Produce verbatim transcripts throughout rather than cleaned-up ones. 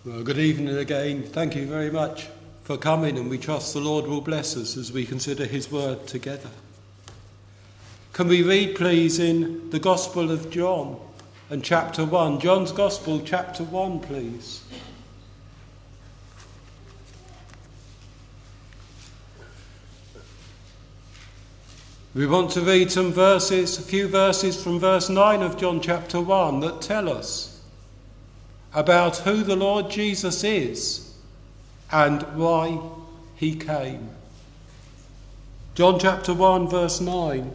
Well, good evening again. Thank you very much for coming, and we trust the Lord will bless us as we consider his word together. Can we read, please, in the Gospel of John and chapter one? John's Gospel, chapter one, please. We want to read some verses, a few verses from verse nine of John chapter one that tell us about who the Lord Jesus is and why he came. John chapter one, verse nine.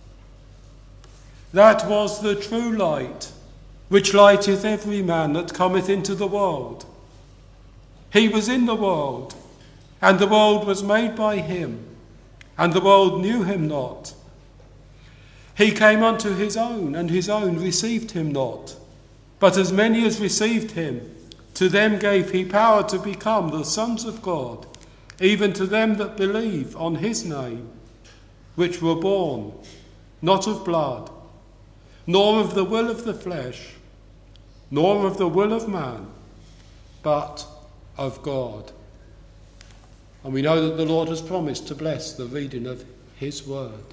That was the true light, which lighteth every man that cometh into the world. He was in the world, and the world was made by him, and the world knew him not. He came unto his own, and his own received him not. But as many as received him, to them gave he power to become the sons of God, even to them that believe on his name, which were born, not of blood, nor of the will of the flesh, nor of the will of man, but of God. And we know that the Lord has promised to bless the reading of his word.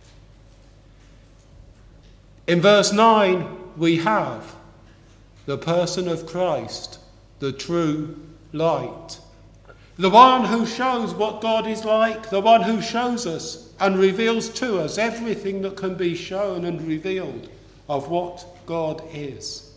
In verse nine, we have the person of Christ, the true light. The one who shows what God is like, the one who shows us and reveals to us everything that can be shown and revealed of what God is.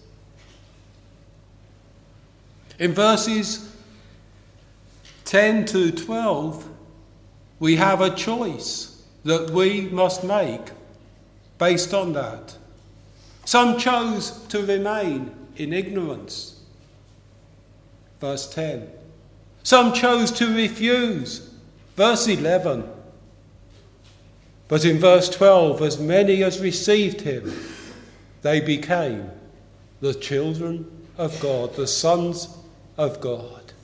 In verses ten to twelve, we have a choice that we must make based on that. Some chose to remain in ignorance. Verse ten. Some chose to refuse. Verse eleven. But in verse twelve, as many as received him, they became the children of God, the sons of God.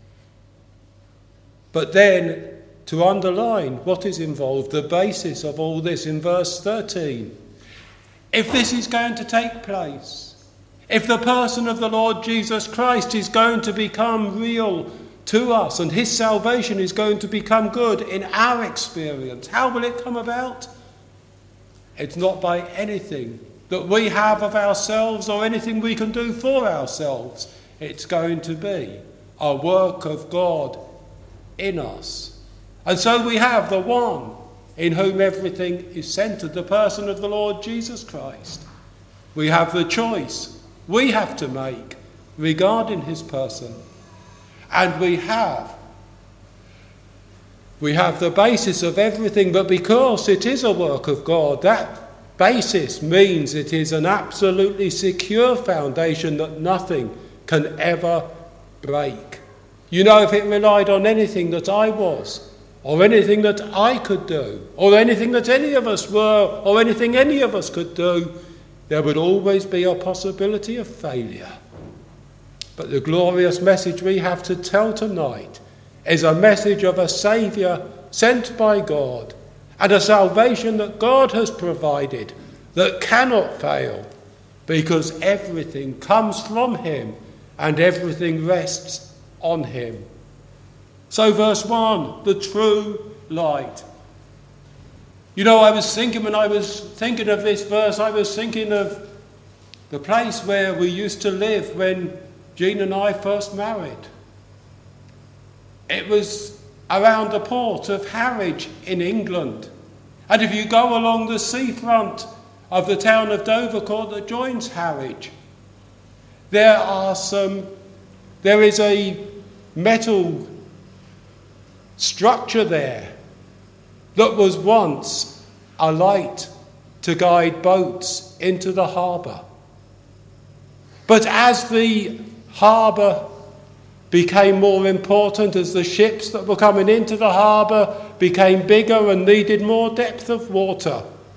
But then, to underline what is involved, the basis of all this in verse thirteen. If this is going to take place, if the person of the Lord Jesus Christ is going to become real to us and his salvation is going to become good in our experience, how will it come about? It's not by anything that we have of ourselves or anything we can do for ourselves. It's going to be a work of God in us. And so we have the one in whom everything is centred, the person of the Lord Jesus Christ. We have the choice we have to make regarding his person. And we have, we have the basis of everything, but because it is a work of God, that basis means it is an absolutely secure foundation that nothing can ever break. You know, if it relied on anything that I was, or anything that I could do, or anything that any of us were, or anything any of us could do, there would always be a possibility of failure. But the glorious message we have to tell tonight is a message of a Saviour sent by God, and a salvation that God has provided that cannot fail, because everything comes from him and everything rests on him. So verse one, the true light. You know, I was thinking, when I was thinking of this verse, I was thinking of the place where we used to live when Jean and I first married. It was around the port of Harwich in England. And if you go along the seafront of the town of Dovercourt that joins Harwich, there are some, there is a metal structure there that was once a light to guide boats into the harbour. But as the harbour became more important, as the ships that were coming into the harbour became bigger and needed more depth of water,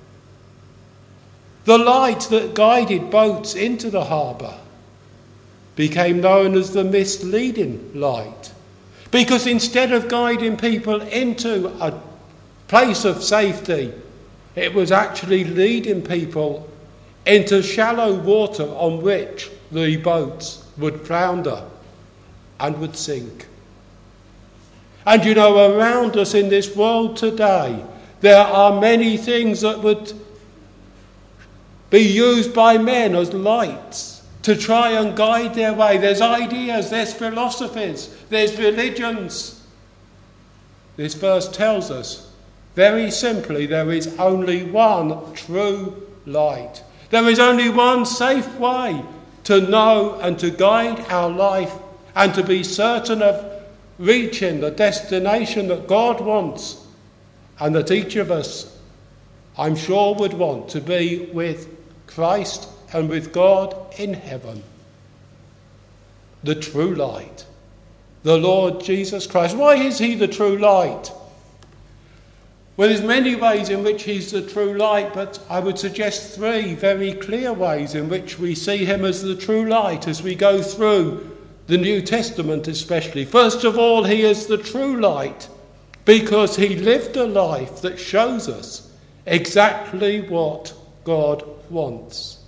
the light that guided boats into the harbour became known as the misleading light. Because instead of guiding people into a place of safety, it was actually leading people into shallow water on which the boats would flounder. and would sink. And you know, around us in this world today, there are many things that would be used by men as lights to try and guide their way. There's ideas, there's philosophies, there's religions. This verse tells us, very simply, there is only one true light. There is only one safe way to know and to guide our life and to be certain of reaching the destination that God wants and that each of us, I'm sure, would want to be with Christ and with God in heaven. The true light, the Lord Jesus Christ. Why is he the true light? Well, there's many ways in which he's the true light, but I would suggest three very clear ways in which we see him as the true light as we go through the New Testament especially. First of all, he is the true light because he lived a life that shows us exactly what God wants.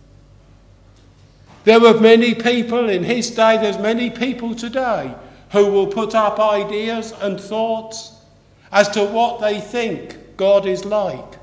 There were many people in his day, there's many people today who will put up ideas and thoughts as to what they think God is like.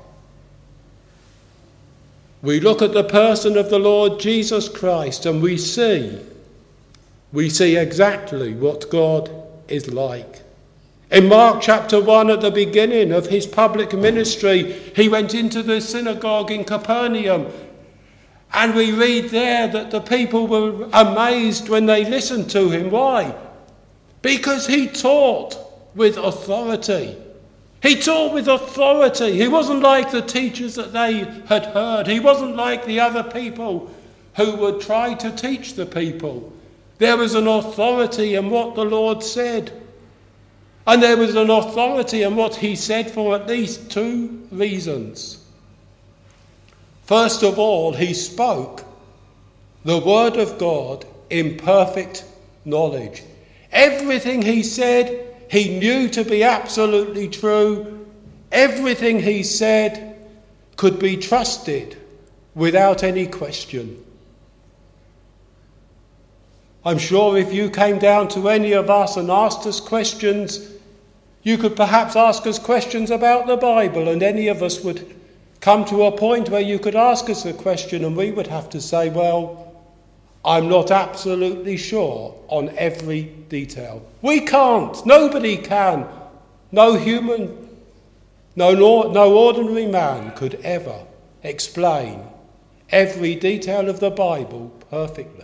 We look at the person of the Lord Jesus Christ and we see, we see exactly what God is like. In Mark chapter one, at the beginning of his public ministry, he went into the synagogue in Capernaum, and we read there that the people were amazed when they listened to him. Why? Because he taught with authority. He taught with authority. He wasn't like the teachers that they had heard. He wasn't like the other people who would try to teach the people. There was an authority in what the Lord said. And there was an authority in what he said for at least two reasons. First of all, he spoke the word of God in perfect knowledge. Everything he said, he knew to be absolutely true. Everything he said could be trusted without any question. I'm sure if you came down to any of us and asked us questions, you could perhaps ask us questions about the Bible, and any of us would come to a point where you could ask us a question and we would have to say, well, I'm not absolutely sure on every detail. We can't. Nobody can. No human, no, no ordinary man could ever explain every detail of the Bible perfectly.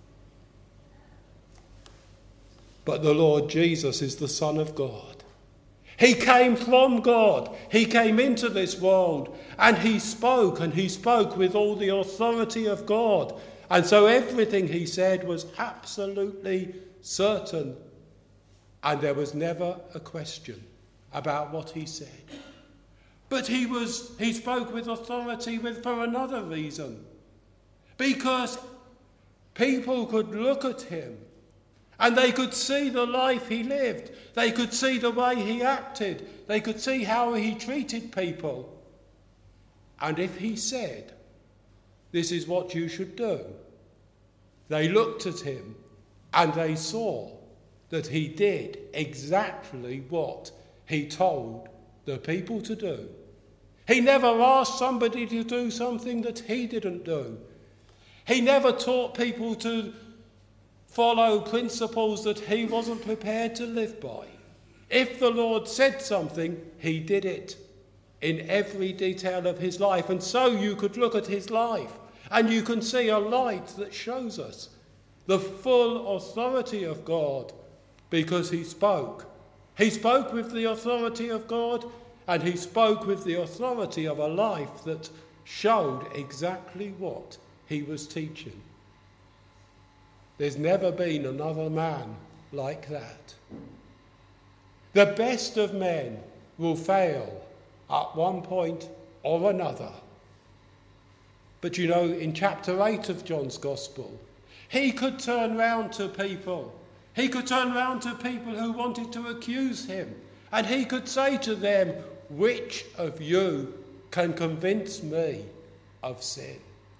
But the Lord Jesus is the Son of God. He came from God. He came into this world and he spoke, and he spoke with all the authority of God. And so everything he said was absolutely certain, and there was never a question about what he said. But he was he spoke with authority with for another reason, because people could look at him and they could see the life he lived. They could see the way he acted. They could see how he treated people. And if he said, this is what you should do, they looked at him and they saw that he did exactly what he told the people to do. He never asked somebody to do something that he didn't do. He never taught people to follow principles that he wasn't prepared to live by. If the Lord said something, he did it in every detail of his life. And so you could look at his life and you can see a light that shows us the full authority of God, because he spoke. He spoke with the authority of God, and he spoke with the authority of a life that showed exactly what he was teaching. There's never been another man like that. The best of men will fail at one point or another. But you know, in chapter eight of John's Gospel, he could turn round to people. He could turn round to people who wanted to accuse him. And he could say to them, which of you can convince me of sin?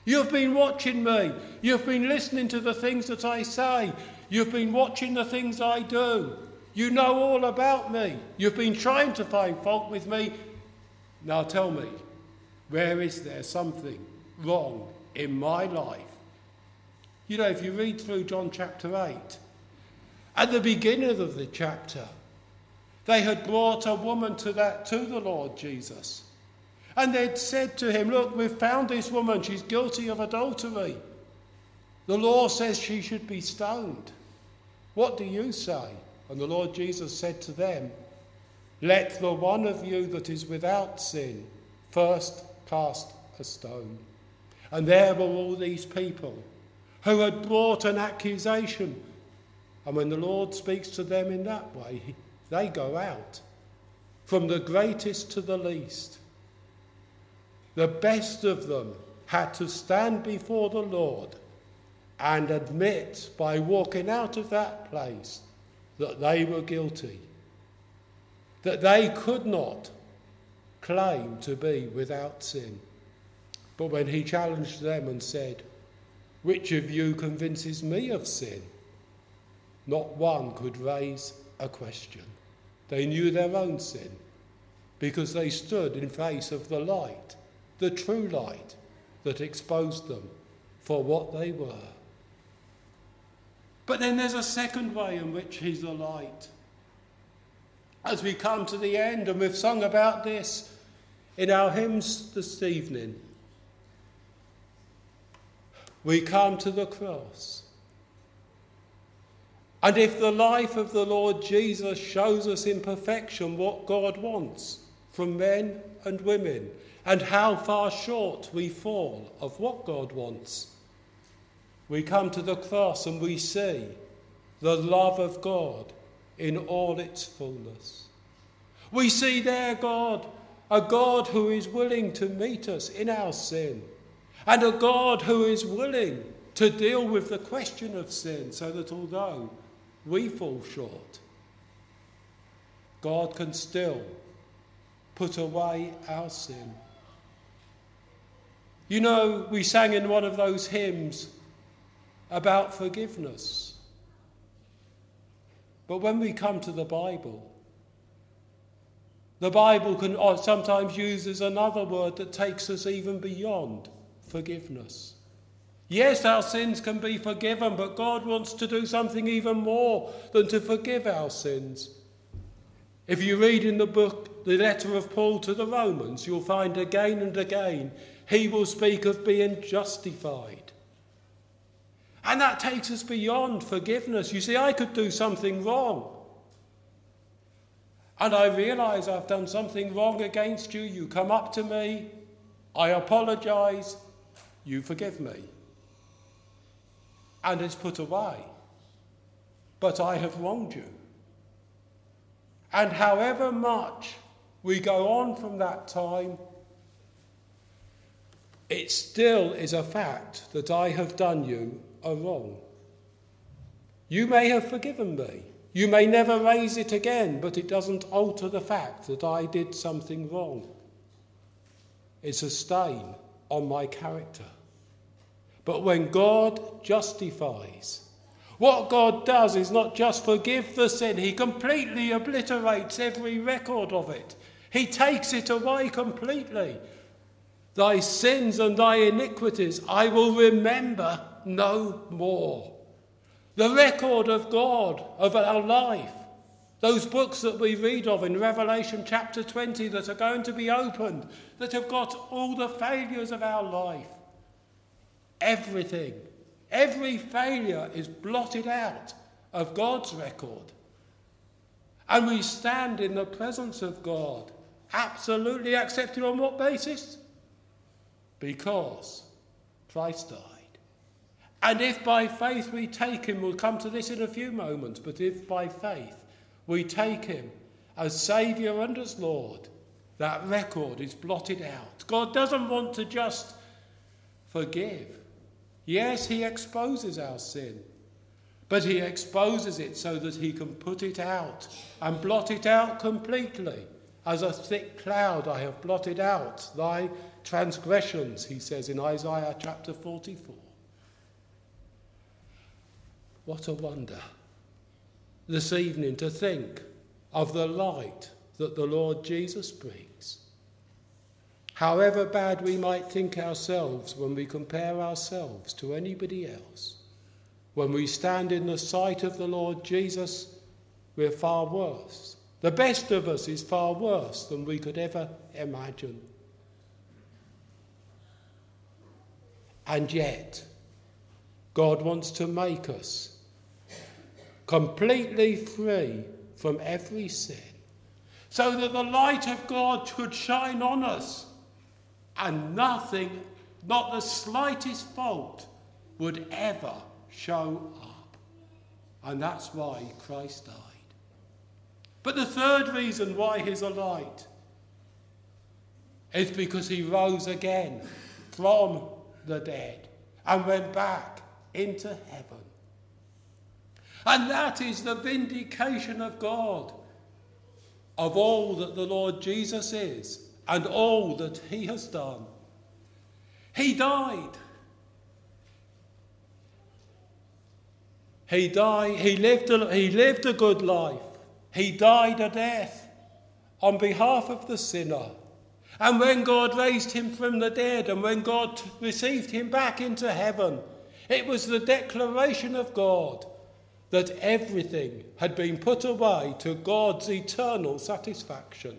You've been watching me. You've been listening to the things that I say. You've been watching the things I do. You know all about me. You've been trying to find fault with me. Now tell me, where is there something wrong in my life? You know, if you read through John chapter eight, at the beginning of the chapter, they had brought a woman to that to the Lord Jesus. And they'd said to him, look, we've found this woman. She's guilty of adultery. The law says she should be stoned. What do you say? And the Lord Jesus said to them, let the one of you that is without sin first cast a stone. And there were all these people who had brought an accusation. And when the Lord speaks to them in that way, they go out, from the greatest to the least. The best of them had to stand before the Lord and admit by walking out of that place that they were guilty, that they could not claim to be without sin. But when he challenged them and said, which of you convinces me of sin? Not one could raise a question. They knew their own sin because they stood in face of the light, the true light that exposed them for what they were. But then there's a second way in which he's the light. As we come to the end, and we've sung about this in our hymns this evening, we come to the cross. And if the life of the Lord Jesus shows us in perfection what God wants from men and women, and how far short we fall of what God wants, we come to the cross and we see the love of God in all its fullness. We see there God, a God who is willing to meet us in our sin, and a God who is willing to deal with the question of sin, so that although we fall short, God can still put away our sin. You know, we sang in one of those hymns about forgiveness. But when we come to the Bible, the Bible can sometimes use as another word that takes us even beyond forgiveness. Yes, our sins can be forgiven, but God wants to do something even more than to forgive our sins. If you read in the book, the letter of Paul to the Romans, you'll find again and again he will speak of being justified. And that takes us beyond forgiveness. You see, I could do something wrong. And I realise I've done something wrong against you. You come up to me, I apologise, you forgive me. And it's put away. But I have wronged you. And however much we go on from that time, it still is a fact that I have done you a wrong. You may have forgiven me. You may never raise it again, but it doesn't alter the fact that I did something wrong. It's a stain on my character. But when God justifies, what God does is not just forgive the sin, he completely obliterates every record of it. He takes it away completely. Thy sins and thy iniquities I will remember no more. The record of God of our life, those books that we read of in Revelation chapter twenty that are going to be opened, that have got all the failures of our life, everything, every failure is blotted out of God's record. And we stand in the presence of God, absolutely accepted on what basis? Because Christ died. And if by faith we take him, we'll come to this in a few moments, but if by faith we take him as Saviour and as Lord, that record is blotted out. God doesn't want to just forgive. Yes, he exposes our sin, but he exposes it so that he can put it out and blot it out completely. As a thick cloud I have blotted out thy transgressions, he says in Isaiah chapter forty-four. What a wonder this evening to think of the light that the Lord Jesus brings. However bad we might think ourselves when we compare ourselves to anybody else, when we stand in the sight of the Lord Jesus, we're far worse. The best of us is far worse than we could ever imagine. And yet, God wants to make us completely free from every sin, so that the light of God could shine on us, and nothing, not the slightest fault, would ever show up. And that's why Christ died. But the third reason why he's a light is because he rose again from the dead and went back into heaven. And that is the vindication of God of all that the Lord Jesus is and all that he has done. He died. He died. He lived a, he lived a good life. He died a death on behalf of the sinner. And when God raised him from the dead and when God received him back into heaven, it was the declaration of God that everything had been put away to God's eternal satisfaction.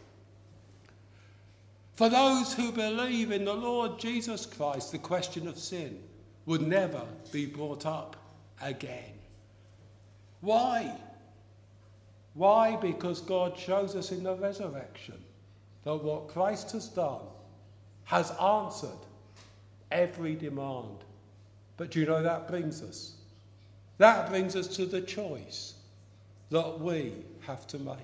For those who believe in the Lord Jesus Christ, the question of sin would never be brought up again. Why? Why? Because God shows us in the resurrection that what Christ has done has answered every demand. But do you know that brings us? That brings us to the choice that we have to make.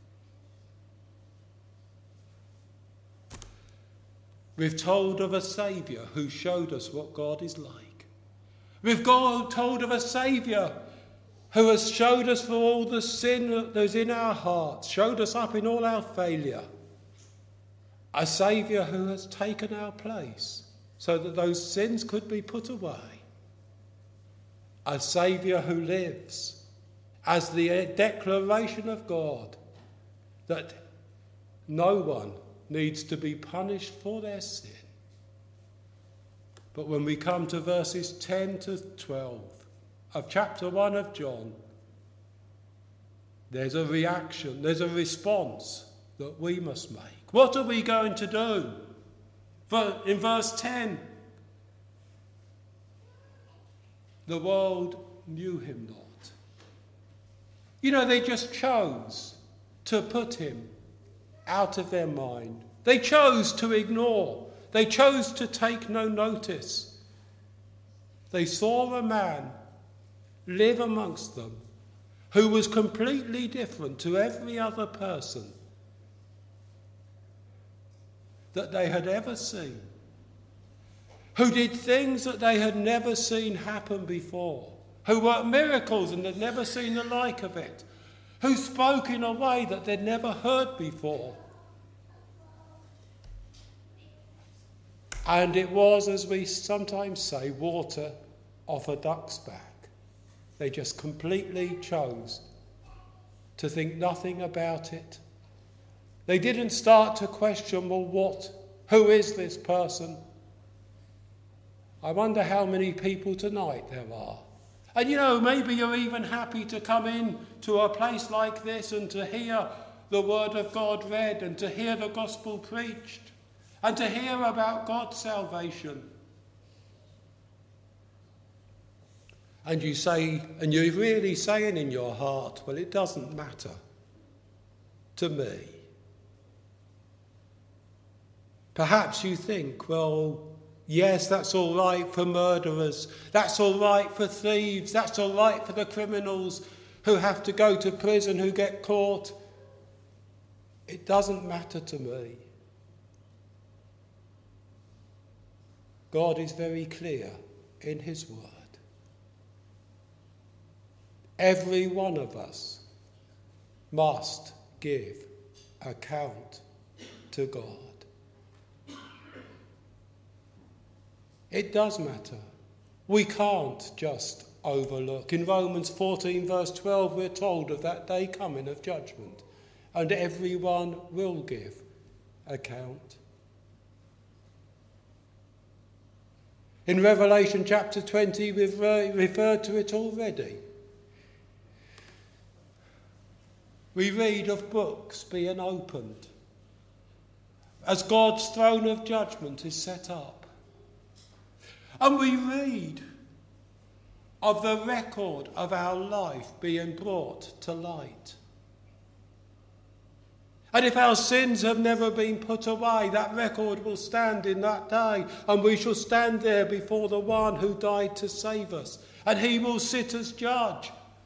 We've told of a Saviour who showed us what God is like. We've God told of a Saviour who has showed us for all the sin that is in our hearts, showed us up in all our failure. A Saviour who has taken our place so that those sins could be put away. A Saviour who lives as the declaration of God that no one needs to be punished for their sin. But when we come to verses ten to twelve of chapter one of John, there's a reaction, there's a response that we must make. What are we going to do? For in verse ten, the world knew him not. You know, they just chose to put him out of their mind. They chose to ignore. They chose to take no notice. They saw a man live amongst them who was completely different to every other person that they had ever seen, who did things that they had never seen happen before, who worked miracles and had never seen the like of it, who spoke in a way that they'd never heard before. And it was, as we sometimes say, water off a duck's back. They just completely chose to think nothing about it. They didn't start to question, well, what? Who is this person? I wonder how many people tonight there are. And you know, maybe you're even happy to come in to a place like this and to hear the word of God read and to hear the gospel preached and to hear about God's salvation. And you say, and you're really saying in your heart, well, it doesn't matter to me. Perhaps you think, well, yes, that's all right for murderers, that's all right for thieves, that's all right for the criminals who have to go to prison, who get caught. It doesn't matter to me. God is very clear in his word. Every one of us must give account to God. It does matter. We can't just overlook. In Romans fourteen verse twelve we're told of that day coming of judgment, and everyone will give account. In Revelation chapter twenty we've re- referred to it already. We read of books being opened as God's throne of judgment is set up. And we read of the record of our life being brought to light. And if our sins have never been put away, that record will stand in that day, and we shall stand there before the one who died to save us, and he will sit as judge.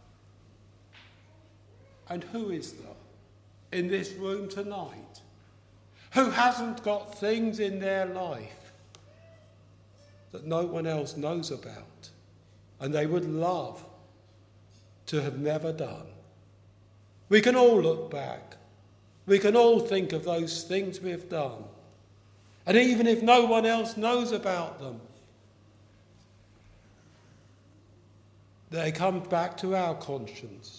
And who is there in this room tonight who hasn't got things in their life that no one else knows about and they would love to have never done? We can all look back. We can all think of those things we've done. And even if no one else knows about them, they come back to our conscience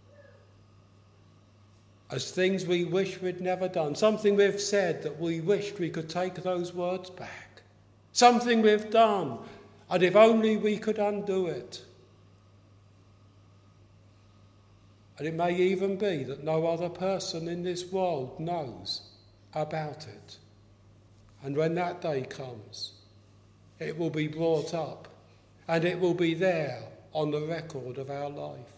as things we wish we'd never done. Something we've said that we wished we could take those words back. Something we've done, and if only we could undo it. And it may even be that no other person in this world knows about it. And when that day comes, it will be brought up, and it will be there on the record of our life.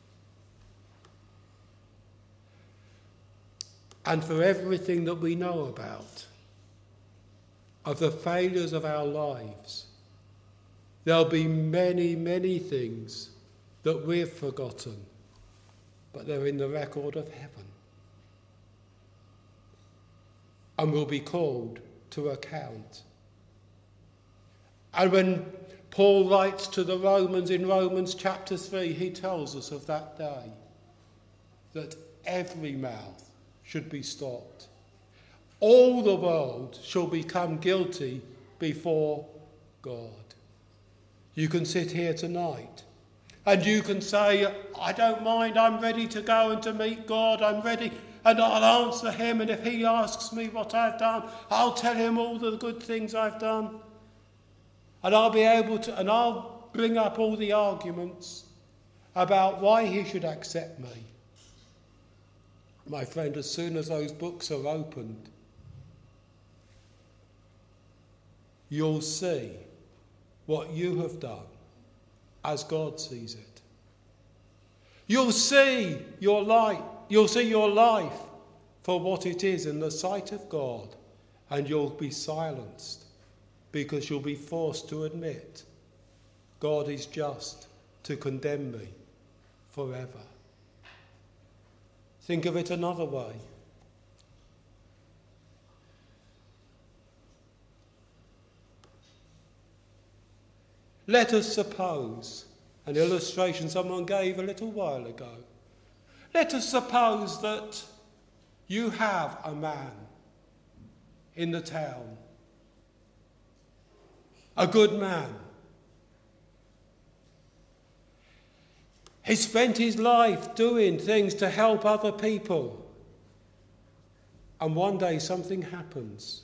And for everything that we know about, of the failures of our lives, there'll be many, many things that we've forgotten, but they're in the record of heaven. And will be called to account. And when Paul writes to the Romans in Romans chapter three, he tells us of that day, that every mouth should be stopped. All the world shall become guilty before God. You can sit here tonight and you can say, I don't mind, I'm ready to go and to meet God, I'm ready, and I'll answer him, and if he asks me what I've done, I'll tell him all the good things I've done. And I'll be able to, and I'll bring up all the arguments about why he should accept me. My friend, as soon as those books are opened, you'll see what you have done as God sees it. You'll see your light, you'll see your life for what it is in the sight of God, and you'll be silenced because you'll be forced to admit God is just to condemn me forever. Think of it another way. Let us suppose, an illustration someone gave a little while ago, let us suppose that you have a man in the town, a good man. He spent his life doing things to help other people. And one day something happens.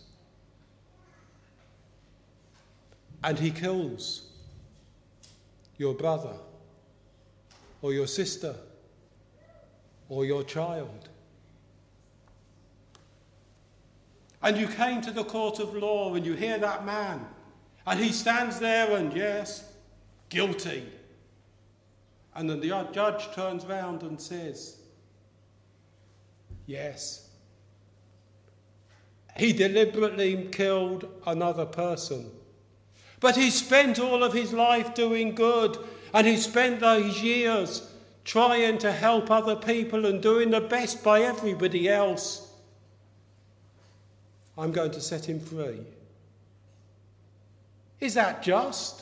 And he kills your brother or your sister or your child. And you came to the court of law and you hear that man and he stands there and, yes, guilty. And then the judge turns round and says, yes, he deliberately killed another person. But he spent all of his life doing good, and he spent those years trying to help other people and doing the best by everybody else. I'm going to set him free. Is that just?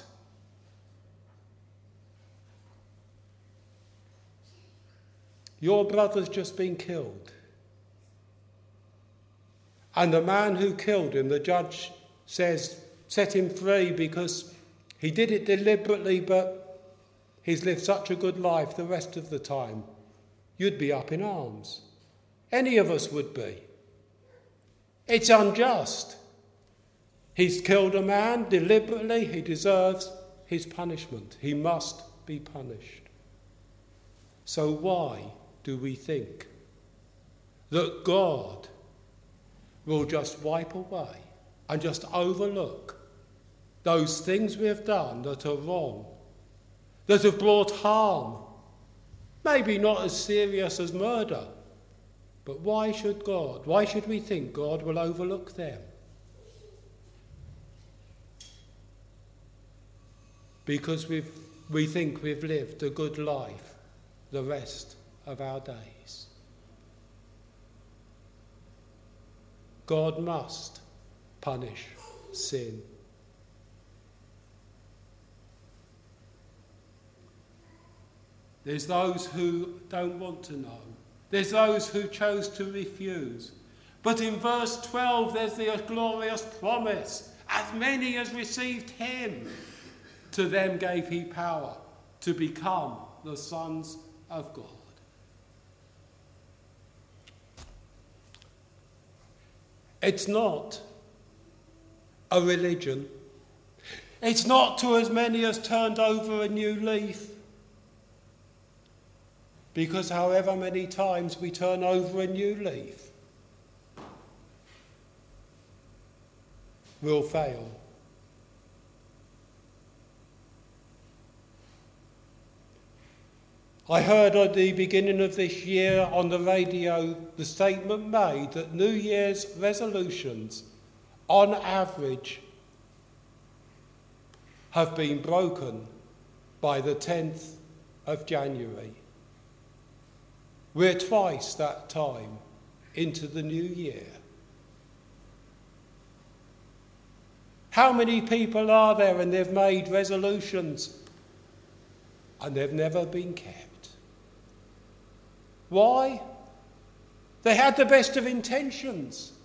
Your brother's just been killed. And the man who killed him, the judge says, set him free because he did it deliberately, but he's lived such a good life the rest of the time, you'd be up in arms. Any of us would be. It's unjust. He's killed a man deliberately. He deserves his punishment. He must be punished. So why do we think that God will just wipe away and just overlook those things we have done that are wrong, that have brought harm, maybe not as serious as murder, but why should God, why should we think God will overlook them? Because we've, we think we've lived a good life the rest of our days. God must punish sin. There's those who don't want to know. There's those who chose to refuse. But in verse twelve, there's the glorious promise. As many as received him, to them gave he power to become the sons of God. It's not a religion. It's not to as many as turned over a new leaf. Because however many times we turn over a new leaf, we'll fail. I heard at the beginning of this year on the radio the statement made that New Year's resolutions, on average, have been broken by the tenth of January. We're twice that time into the new year. How many people are there and they've made resolutions and they've never been kept? Why? They had the best of intentions.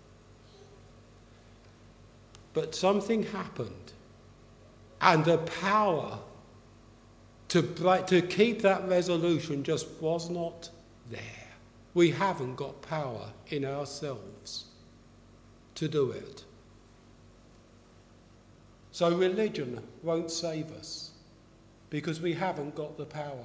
But something happened, and the power to, break, to keep that resolution just was not there. We haven't got power in ourselves to do it. So religion won't save us because we haven't got the power.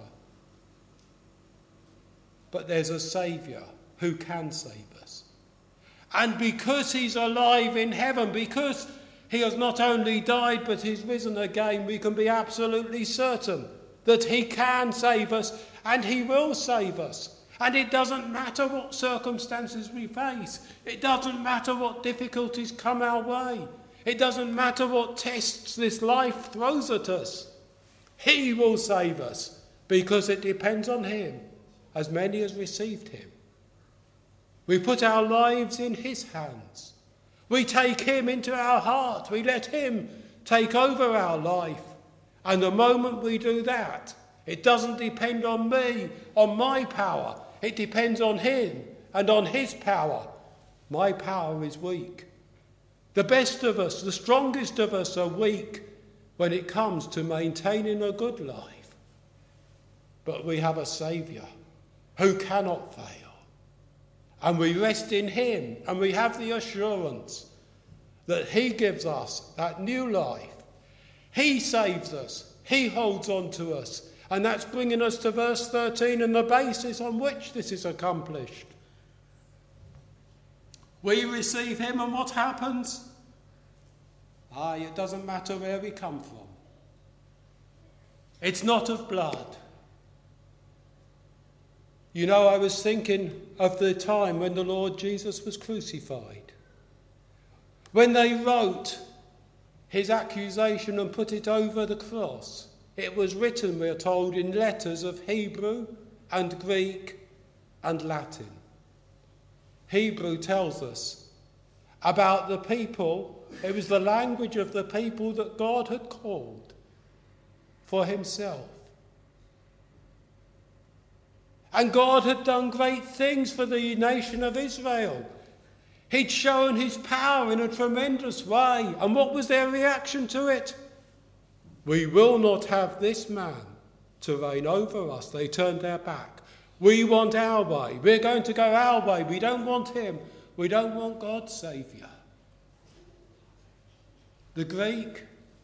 But there's a Saviour who can save us. And because he's alive in heaven, because he has not only died but he's risen again, we can be absolutely certain that he can save us and he will save us. And it doesn't matter what circumstances we face. It doesn't matter what difficulties come our way. It doesn't matter what tests this life throws at us. He will save us because it depends on him. As many as received him. We put our lives in his hands. We take him into our heart. We let him take over our life. And the moment we do that, it doesn't depend on me, on my power. It depends on him and on his power. My power is weak. The best of us, the strongest of us are weak when it comes to maintaining a good life. But we have a Saviour who cannot fail. And we rest in him, and we have the assurance that he gives us that new life. He saves us. He holds on to us. And that's bringing us to verse thirteen and the basis on which this is accomplished. We receive him, and what happens? Ah, it doesn't matter where we come from. It's not of blood. You know, I was thinking of the time when the Lord Jesus was crucified. When they wrote his accusation and put it over the cross, it was written, we're told, in letters of Hebrew and Greek and Latin. Hebrew tells us about the people. It was the language of the people that God had called for himself. And God had done great things for the nation of Israel. He'd shown his power in a tremendous way. And what was their reaction to it? We will not have this man to reign over us. They turned their back. We want our way. We're going to go our way. We don't want him. We don't want God's Saviour. The Greek,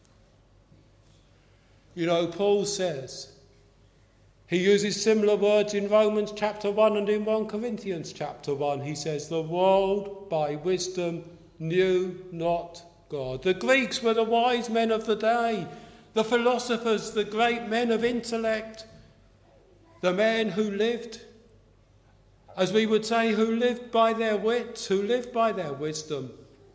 you know, Paul says, he uses similar words in Romans chapter one and in First Corinthians chapter one. He says, the world by wisdom knew not God. The Greeks were the wise men of the day, the philosophers, the great men of intellect, the men who lived, as we would say, who lived by their wits, who lived by their wisdom.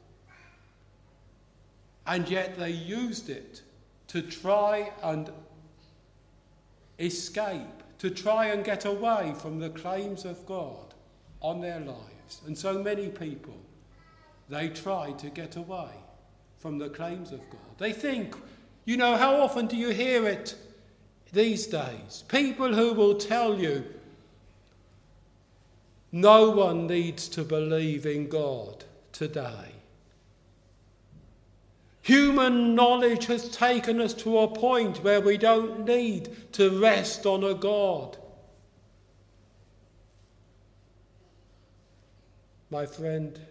And yet they used it to try and escape, to try and get away from the claims of God on their lives. And so many people, they try to get away from the claims of God. They think, you know, how often do you hear it these days? People who will tell you, no one needs to believe in God today. Human knowledge has taken us to a point where we don't need to rest on a God. My friend,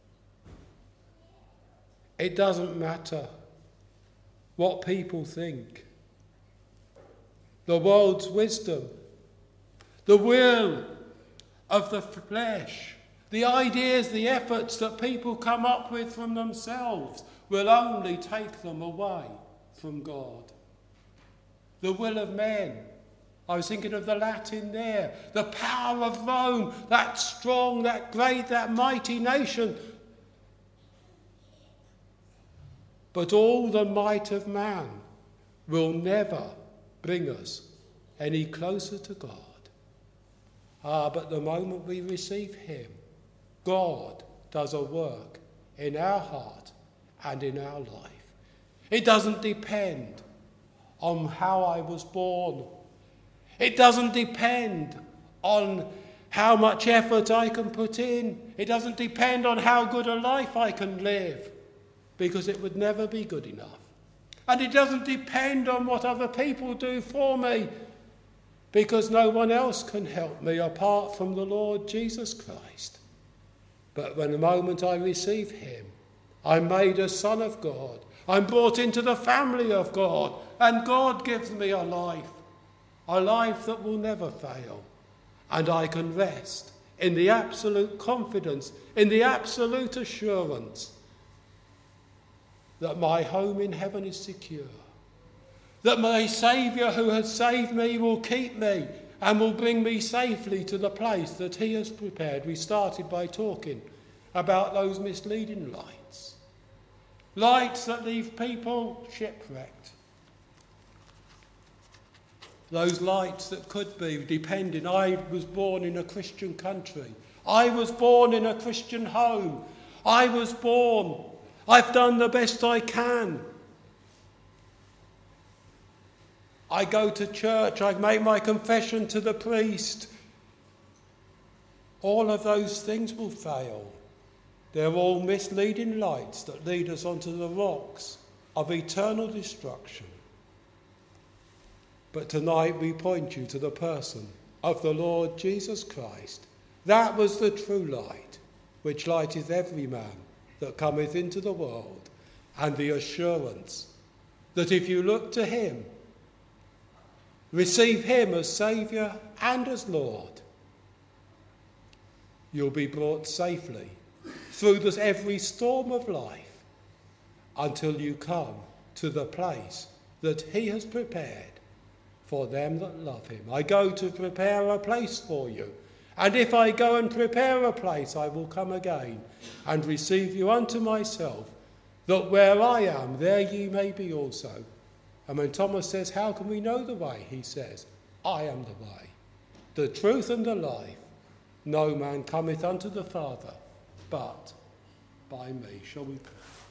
it doesn't matter what people think. The world's wisdom, the will of the flesh, the ideas, the efforts that people come up with from themselves will only take them away from God. The will of men. I was thinking of the Latin there. The power of Rome, that strong, that great, that mighty nation. But all the might of man will never bring us any closer to God. Ah, but the moment we receive him, God does a work in our heart and in our life. It doesn't depend on how I was born. It doesn't depend on how much effort I can put in. It doesn't depend on how good a life I can live, because it would never be good enough. And it doesn't depend on what other people do for me, because no one else can help me apart from the Lord Jesus Christ. But when the moment I receive him, I'm made a son of God. I'm brought into the family of God. And God gives me a life, a life that will never fail. And I can rest in the absolute confidence, in the absolute assurance that my home in heaven is secure. That my Saviour who has saved me will keep me and will bring me safely to the place that he has prepared. We started by talking about those misleading lights. Lights that leave people shipwrecked. Those lights that could be depending. I was born in a Christian country. I was born in a Christian home. I was born. I've done the best I can. I go to church. I make my confession to the priest. All of those things will fail. They're all misleading lights that lead us onto the rocks of eternal destruction. But tonight we point you to the person of the Lord Jesus Christ. That was the true light, which lighteth every man that cometh into the world, and the assurance that if you look to him, receive him as Saviour and as Lord, you'll be brought safely through this every storm of life until you come to the place that he has prepared for them that love him. I go to prepare a place for you. And if I go and prepare a place, I will come again and receive you unto myself, that where I am, there ye may be also. And when Thomas says, how can we know the way? He says, I am the way, the truth and the life. No man cometh unto the Father but by me. Shall we pray?